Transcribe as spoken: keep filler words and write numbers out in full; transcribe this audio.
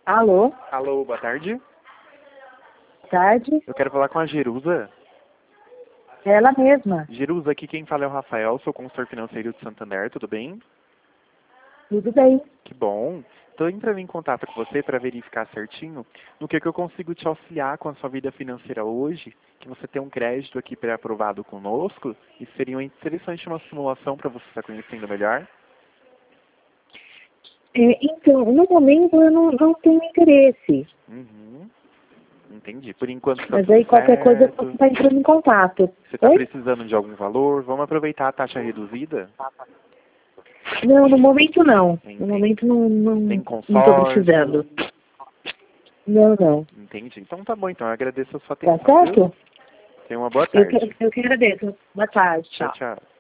Alô, Alô, boa tarde. boa tarde. Eu quero falar com a Jerusa. É ela mesma. Jerusa, aqui quem fala é o Rafael, sou consultor financeiro de Santander, tudo bem? Tudo bem? Que bom. Estou entrando em contato com você para verificar certinho no que, que eu consigo te auxiliar com a sua vida financeira hoje, que você tem um crédito aqui pré-aprovado conosco e seria interessante uma simulação para você estar conhecendo melhor. É, então, no momento eu não, não tenho interesse. Uhum. Entendi. Por enquanto está Mas tudo aí qualquer coisa eu posso certo. estar entrando em contato. Você está Oi? precisando de algum valor? Vamos aproveitar a taxa reduzida? Não, no momento não. No Entendi. momento não não Tem não estou consórcio? precisando. Não, não. Entendi. Então tá bom, então eu agradeço a sua Tá atenção, viu? certo? Tenha uma boa Eu que, tarde. eu que agradeço. Boa tarde, Tchau, tchau. tchau.